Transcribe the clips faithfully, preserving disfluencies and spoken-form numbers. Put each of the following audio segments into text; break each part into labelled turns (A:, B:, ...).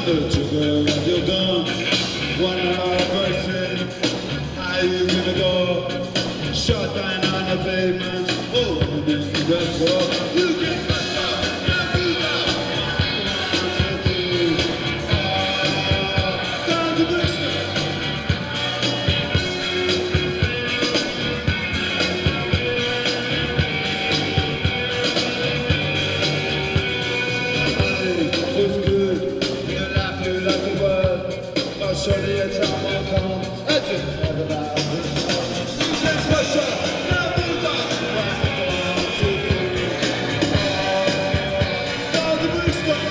A: hurt you, girl, when you're gone. One more person, how you gonna go? Shot down on the pavement, oh, and then you just go. You get messed up, now move out. One, two, three, oh, down to Brixton. Feels good, you laugh, you like the world. I'll show you a time will come. I just never laugh. You get pressure, now move out. One, two, three, oh, down to Brixton.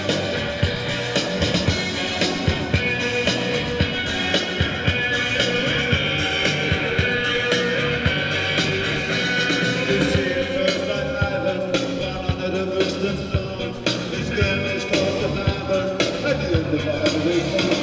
A: You see it first like Ivan, down under the Brixton stone. This game is called survivor. At the end of all the week.